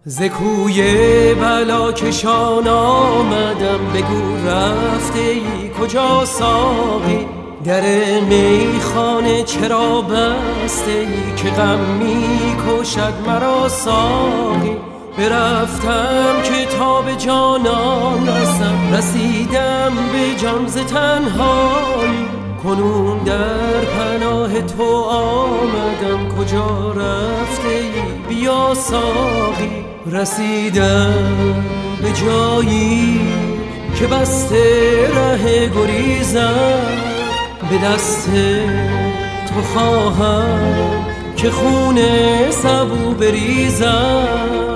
ز کوی بلا کشان آمدم، بگو رفته ای کجا ساقی؟ در میخانه چرا بسته ای که غم می کشد مرا ساقی؟ برفتم که تا به جانان رسم، رسیدم به جان ز تنهایی. کنون در پناه تو آمدم، کجا رفته ای بیا ساقی؟ رسیدم به جایی که بسته ره گریزم، به دست تو خواهم که خون سبو بریزم.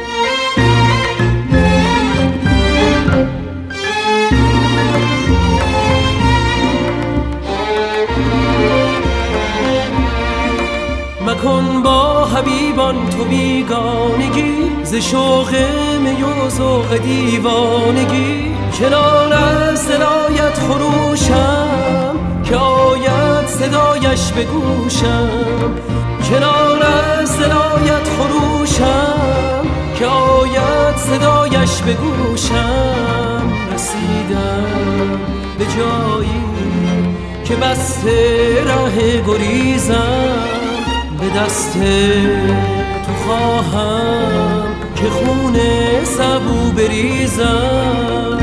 مکن با حبیبان تو بیگانگی، ز شوق می و ذوق دیوانگی. کنار از دلایت خروشم که آید صدایش به گوشم. کنار از دلایت خروشم که آید صدایش به گوشم. رسیدم به جایی که بسته ره گریزم، به دست تو خواهم که خون سبو بریزم.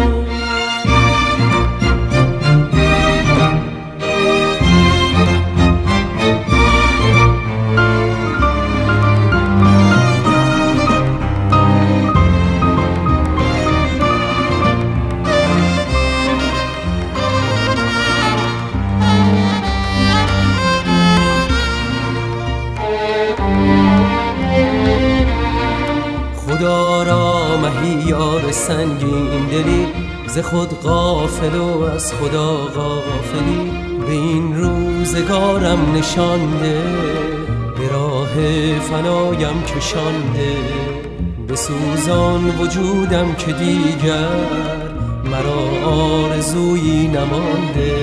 خدا را مهیار سنگین دلی، ز خود غافل و از خدا غافلی. به این روزگارم نشانده، به راه فنایم کشانده. به سوزان وجودم که دیگر مرا آرزویی نمانده.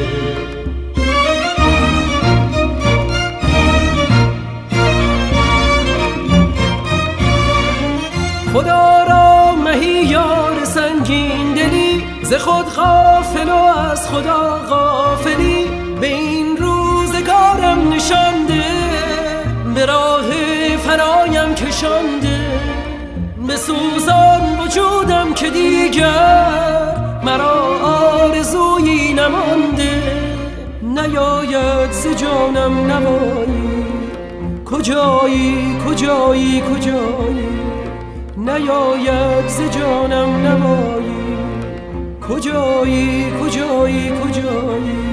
خدا را مهیار سنگین دلی، ز خود غافل و از خدا غافلی. به این روزگارم نشانده، به راه فنایم کشانده. به سوزان وجودم که دیگر مرا آرزویی نمانده. نیاید ز جانم نوایی، کجایی کجایی کجایی؟ نیاید ز جانم نوایی، کجایی کجایی کجایی؟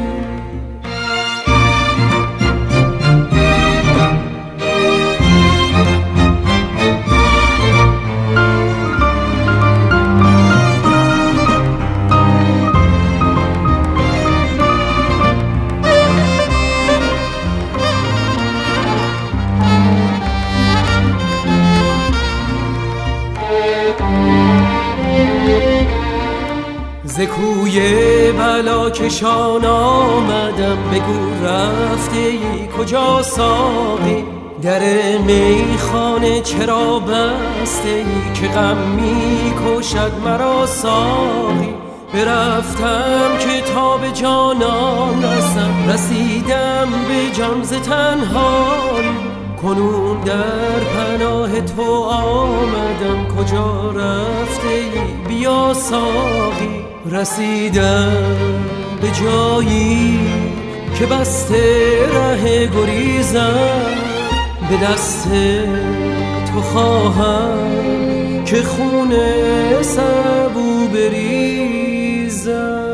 ز کوی بلا کشان آمدم، بگو رفته ای کجا ساقی؟ در میخانه چرا بسته ای که غم می کشد مرا ساقی؟ برفتم که تا به جانان رسم، رسیدم به جان ز تنهایی. کنون در پناه تو آمدم، کجا رفته ای بیا ساقی؟ رسیدم به جایی که بسته ره گریزم، به دست تو خواهم که خون سبو بریزم.